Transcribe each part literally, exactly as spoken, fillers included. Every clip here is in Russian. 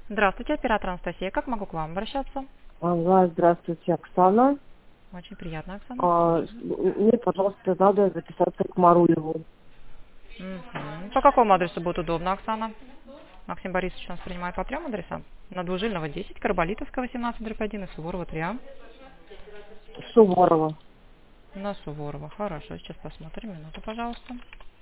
Здравствуйте, оператор Анастасия. Как могу к вам обращаться? Ага, здравствуйте, Оксана. Очень приятно, Оксана. А, мне, пожалуйста, надо записаться к Маруеву. Мгм. По какому адресу будет удобно, Оксана? Максим Борисович у нас принимает по трем адресам. На Двужильного десять, Карболитовская восемнадцать дробь один и Суворова три А. Суворова. На Суворова. Хорошо, сейчас посмотрим. Минуту, пожалуйста.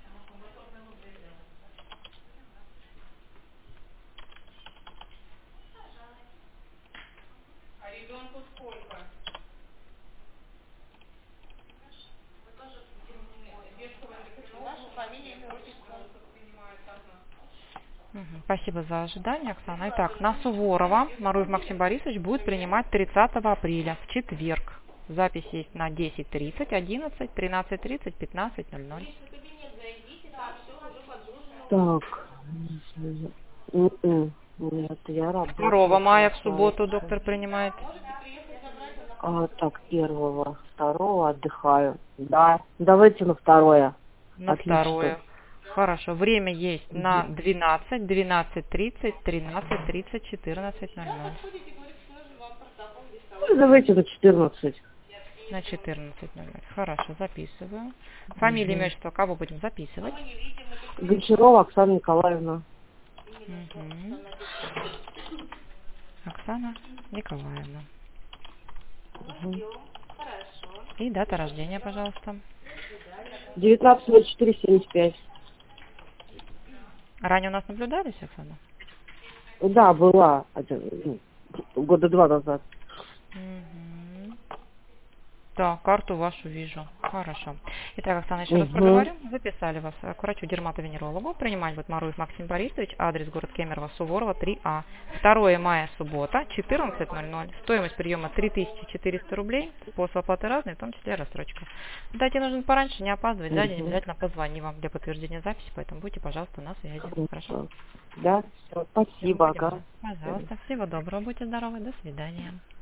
Мгм. Спасибо за ожидание, Оксана. Итак, на Суворова Маруев Максим Борисович будет принимать тридцатого апреля, в четверг. Запись есть на десять тридцать, одиннадцать, тринадцать тридцать, пятнадцать ноль ноль. Так. М-м. Нет, я Второго работаю, мая в субботу получается. доктор принимает. А, так, первого, второго отдыхаю. Да, давайте на второе. На Отлично. второе. Хорошо. Время есть на Мгм. двенадцать, двенадцать тридцать, тринадцать тридцать, четырнадцать ноль ноль. Ну, давайте на четырнадцать. На четырнадцать ноль ноль. Хорошо, записываю. Фамилия, имя, Угу. отчество, кого будем записывать? Гончарова Оксана Николаевна. Мгм. Оксана Николаевна. Угу. И дата рождения, пожалуйста. девятнадцать ноль четыре семьдесят пять. Ранее у нас наблюдались, Оксана? Да, была один, ну, года два назад. Мгм. Так, карту вашу вижу. Хорошо. Итак, Оксана, еще раз Угу. проговорю. Записали вас к врачу-дерматовенерологу. Принимать будет Маруев Максим Борисович. Адрес город Кемерово, Суворова, три А. второго мая, суббота, четырнадцать ноль ноль. Стоимость приема три тысячи четыреста рублей. Способ оплаты разный, в том числе рассрочка. Дайте нужно пораньше, не опаздывать. За день Угу. обязательно позвони вам для подтверждения записи, поэтому будьте, пожалуйста, на связи. Хорошо? Хорошо. Да, все, Всем спасибо, будем ага. ждать. Пожалуйста. Всего доброго. Будьте здоровы. До свидания.